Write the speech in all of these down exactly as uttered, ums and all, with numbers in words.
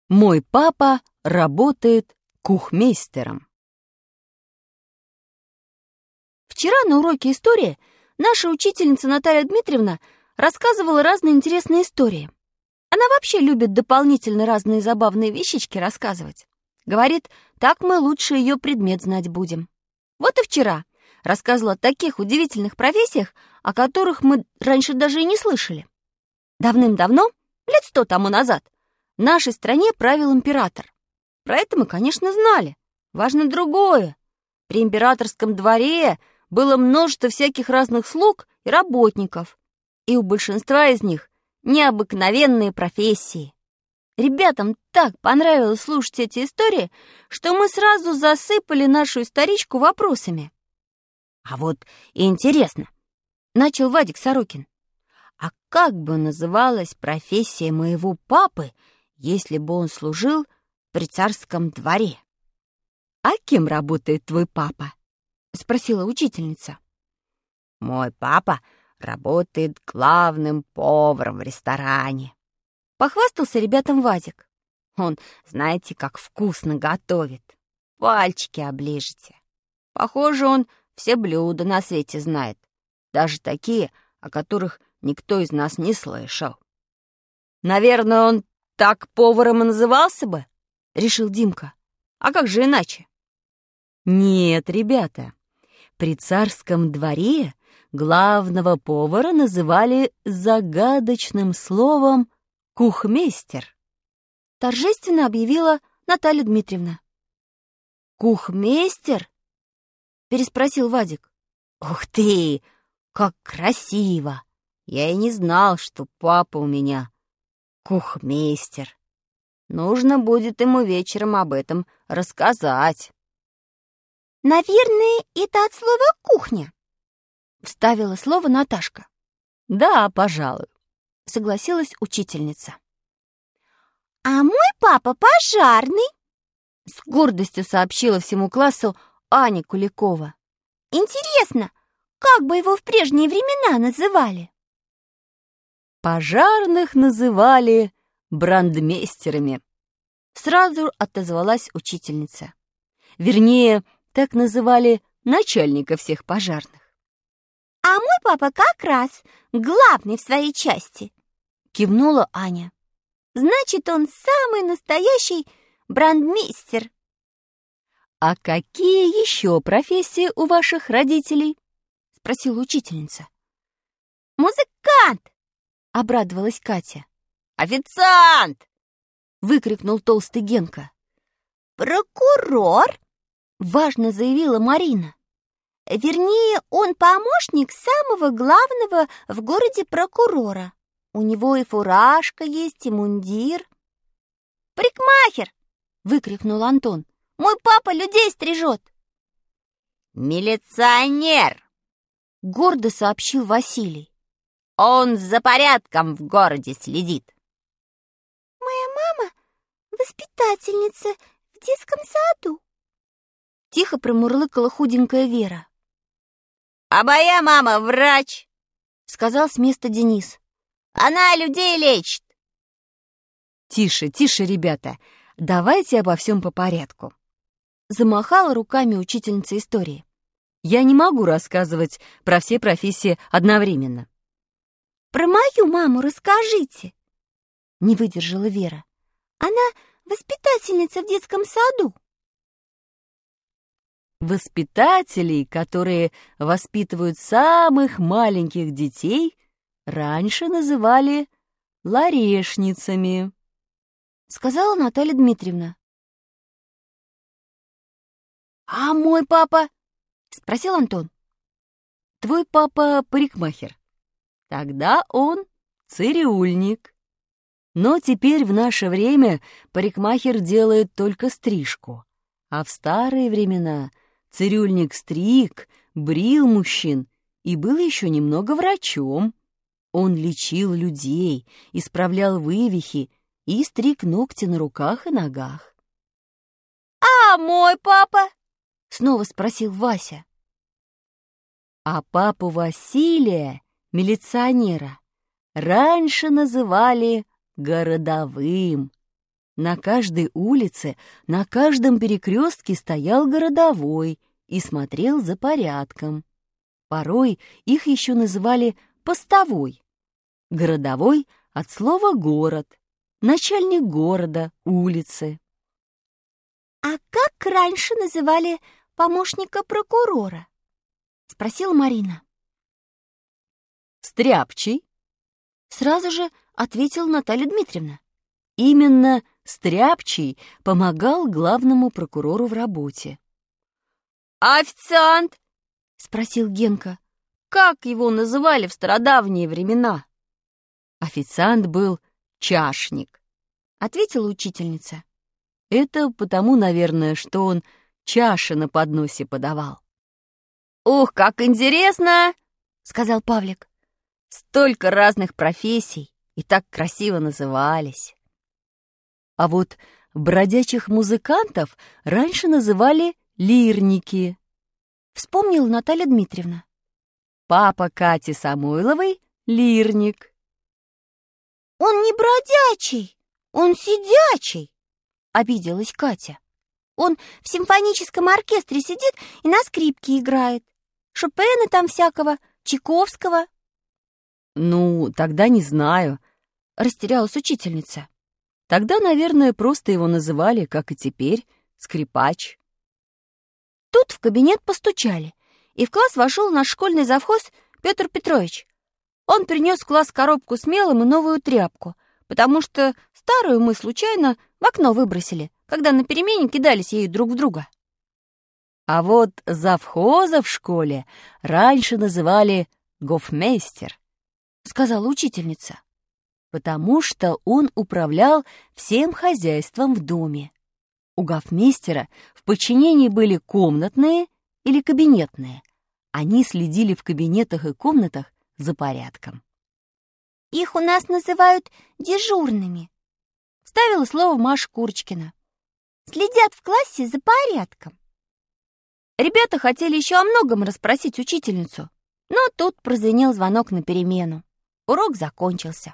Мой папа работает кухмейстером. Вчера на уроке истории наша учительница Наталья Дмитриевна рассказывала разные интересные истории. Она вообще любит дополнительно разные забавные вещички рассказывать. Говорит, так мы лучше ее предмет знать будем. Вот и вчера рассказывала о таких удивительных профессиях, о которых мы раньше даже и не слышали. Давным-давно, лет сто тому назад, в нашей стране правил император. Про это мы, конечно, знали. Важно другое. При императорском дворе было множество всяких разных слуг и работников, и у большинства из них необыкновенные профессии. Ребятам так понравилось слушать эти истории, что мы сразу засыпали нашу историчку вопросами. «А вот интересно», — начал Вадик Сорокин, «а как бы называлась профессия моего папы, если бы он служил при царском дворе?» «А кем работает твой папа?» — спросила учительница. «Мой папа работает главным поваром в ресторане», — похвастался ребятам Вадик. «Он, знаете, как вкусно готовит. Пальчики оближете. Похоже, он все блюда на свете знает, даже такие, о которых никто из нас не слышал». «Наверное, он так поваром и назывался бы?» — решил Димка. «А как же иначе?» «Нет, ребята, при царском дворе главного повара называли загадочным словом «кухмейстер», — торжественно объявила Наталья Дмитриевна. «Кухмейстер?» — переспросил Вадик. «Ух ты, как красиво! Я и не знал, что папа у меня кухмейстер. Нужно будет ему вечером об этом рассказать». «Наверное, это от слова «кухня», — вставила слово Наташка. «Да, пожалуй», — согласилась учительница. «А мой папа пожарный», — с гордостью сообщила всему классу Аня Куликова. «Интересно, как бы его в прежние времена называли?» «Пожарных называли брандмейстерами», — сразу отозвалась учительница. Вернее, так называли начальника всех пожарных. «А мой папа как раз главный в своей части», — кивнула Аня. «Значит, он самый настоящий брандмейстер». «А какие еще профессии у ваших родителей?» — спросила учительница. «Музыкант!» — обрадовалась Катя. «Официант!» — выкрикнул толстый Генка. «Прокурор!» — важно заявила Марина. «Вернее, он помощник самого главного в городе прокурора. У него и фуражка есть, и мундир». «Парикмахер!» — выкрикнул Антон. «Мой папа людей стрижет». «Милиционер!» — гордо сообщил Василий. «Он за порядком в городе следит». «Моя мама воспитательница в детском саду», — тихо промурлыкала худенькая Вера. «А моя мама врач», — сказал с места Денис. «Она людей лечит». «Тише, тише, ребята, давайте обо всем по порядку», — замахала руками учительница истории. «Я не могу рассказывать про все профессии одновременно». «Про мою маму расскажите», — не выдержала Вера. «Она воспитательница в детском саду». Воспитателей, которые воспитывают самых маленьких детей, раньше называли ларешницами, сказала Наталья Дмитриевна. «А мой папа?» — спросил Антон. «Твой папа парикмахер. Тогда он цирюльник. Но теперь в наше время парикмахер делает только стрижку, а в старые времена цирюльник стриг, брил мужчин и был еще немного врачом. Он лечил людей, исправлял вывихи и стриг ногти на руках и ногах». «А мой папа?» — снова спросил Вася. «А папу Василия, милиционера, раньше называли городовым», На каждой улице, на каждом перекрестке стоял городовой и смотрел за порядком. Порой их еще называли постовой. Городовой от слова «город», начальник города, улицы. «А как раньше называли помощника прокурора?» — спросила Марина. «Стряпчий», — сразу же ответила Наталья Дмитриевна. Именно Стряпчий помогал главному прокурору в работе. «А официант?» — спросил Генка. «Как его называли в стародавние времена?» «Официант был чашник», — ответила учительница. «Это потому, наверное, что он чаши на подносе подавал». «Ух, как интересно!» — сказал Павлик. «Столько разных профессий и так красиво назывались». А вот бродячих музыкантов раньше называли лирники, вспомнила Наталья Дмитриевна. Папа Кати Самойловой — лирник. «Он не бродячий, он сидячий», — обиделась Катя. «Он в симфоническом оркестре сидит и на скрипке играет. Шопена там всякого, Чайковского». «Ну, тогда не знаю», — растерялась учительница. «Тогда, наверное, просто его называли, как и теперь, скрипач». Тут в кабинет постучали, и в класс вошел наш школьный завхоз Петр Петрович. Он принес в класс коробку с мелом и новую тряпку, потому что старую мы случайно в окно выбросили, когда на перемене кидались ею друг в друга. А вот завхоза в школе раньше называли гофмейстер, сказала учительница, потому что он управлял всем хозяйством в доме. У гофмейстера в подчинении были комнатные или кабинетные. Они следили в кабинетах и комнатах за порядком. «Их у нас называют дежурными», — вставила слово Маша Курочкина. «Следят в классе за порядком». Ребята хотели еще о многом расспросить учительницу, но тут прозвенел звонок на перемену. Урок закончился.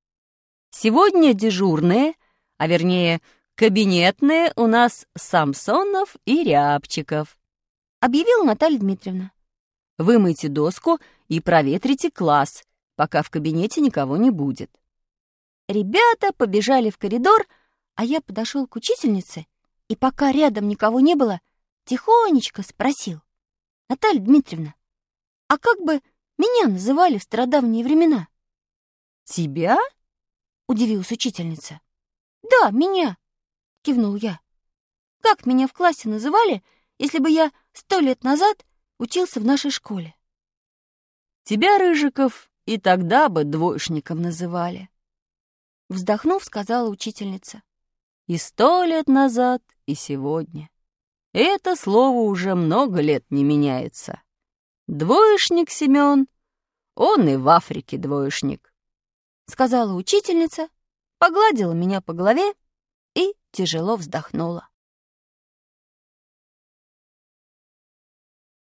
Сегодня дежурные, а вернее кабинетные, у нас Самсонов и Рябчиков, объявила Наталья Дмитриевна. Вымойте доску и проветрите класс, пока в кабинете никого не будет. Ребята побежали в коридор, а я подошел к учительнице и, пока рядом никого не было, тихонечко спросил: «Наталья Дмитриевна, а как бы меня называли в стародавние времена?» «Тебя?» — удивилась учительница. «Да, меня», — кивнул я. «Как меня в классе называли, если бы я сто лет назад учился в нашей школе?» «Тебя, Рыжиков, и тогда бы двоечником называли», — вздохнув, сказала учительница. «И сто лет назад, и сегодня. Это слово уже много лет не меняется. Двоечник Семен, он и в Африке двоечник», — сказала учительница, погладила меня по голове и тяжело вздохнула.